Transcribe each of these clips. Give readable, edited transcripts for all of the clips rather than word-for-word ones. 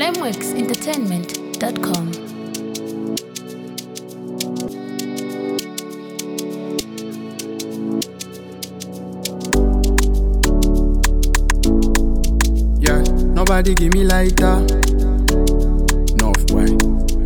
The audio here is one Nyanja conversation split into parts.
flameworksentertainment.com. Yeah, nobody give me lighter. North white.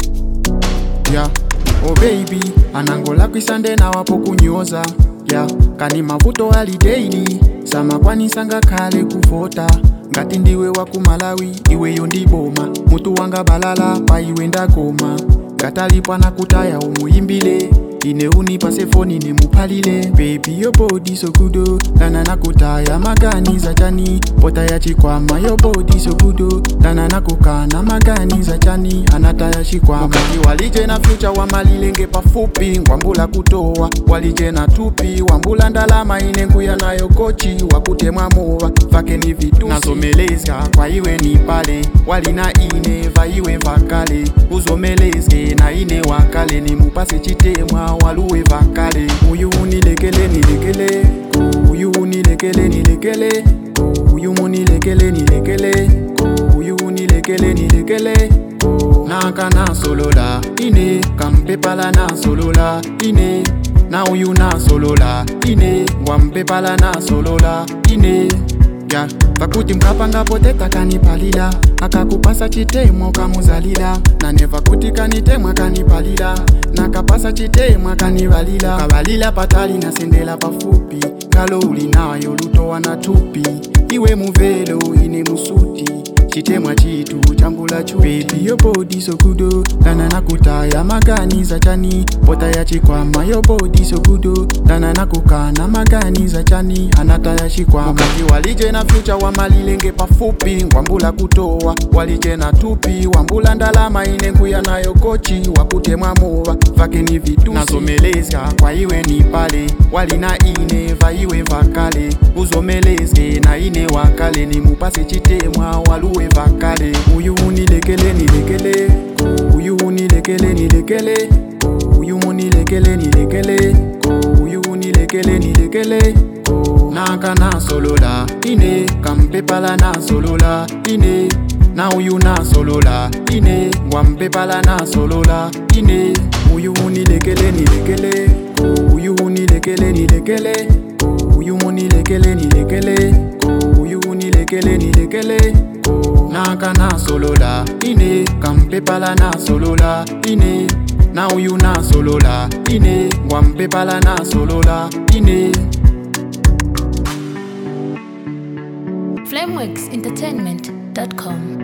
Yeah, oh baby, anangola kwisande na wapo kunyoza. Yeah, kani mavuto ali daily. Sama kwani sanga kale kufota. Ngati ndiwe waku Malawi, iwe yondiboma. Mutu wanga balala, pa iwe ndakoma. Katalipwa na kutaya umuimbile. Ine unipase phone ni mupalile. Baby your body so good, Dana na kutaya magani za chani. Pota ya chikwama your body so good, Dana na kukana magani za chani. Anataya chikwama mukati walije na future wa malilenge pafupi. Ngwambula kutoa, walije na tupi. Wambula ndalama inenguya na yokochi. Wakutemwa mowa, vake ni vitu nazomelezga, kwa iwe ni pale. Walina ine, va iwe vakale. Uzomelezge na ine wakale. Ni mupase chitemwa waluwe vakale. Uyu unilekele nilekele, uyu unilekele nilekele, uyu unilekele nilekele, uyu unilekele nilekele. Naka na solola ine, kampepala na solola ine. Na uyu na solola ine, wampepala na solola ine. Yeah, vakuti mkapanga poteta kanipalila. Akakupasa chitemwa kamuzalila. Na neva kuti kanitemwa kanipalila. Nakapasa chitemwa kanivalila. Kavalila patali na sendela pafupi. Kalo ulinayo luto wana tupi. Iwe muvelo ine musuti. Chitemwa chitu chambula chuti. Baby your body so good, Dana na kutaya magani za chani. Pota ya chikwama your body so good, Dana na kukana magani za chani. Anataya chikwama mukati walije na future wa malilenge pafupi. Ngwambula kutoa, walije na tupi. Wambula ndalama inenguya na yokochi. Wakutemwa mowa, vake ni vitu nazomelezga, kwa iwe ni pale. Walina ine, va iwe vakale. Uzomelezge na ine wakale. Ni mupase chitemwa waluwe vakale. Uyu unilekele nilekele, uyu unilekele nilekele, uyu unilekele nilekele, uyu unilekele nilekele. Naka na solola ine, kampepala na solola ine. Na uyu na solola ine, wampepala na solola ine. Uyu unilekele nilekele, uyu unilekele nilekele, uyu unilekele nilekele, uyu unilekele nilekele. Naka na solola ine, kampepala na solola ine. Na uyu na solola ine, wampepala na solola ine. flameworksentertainment.com.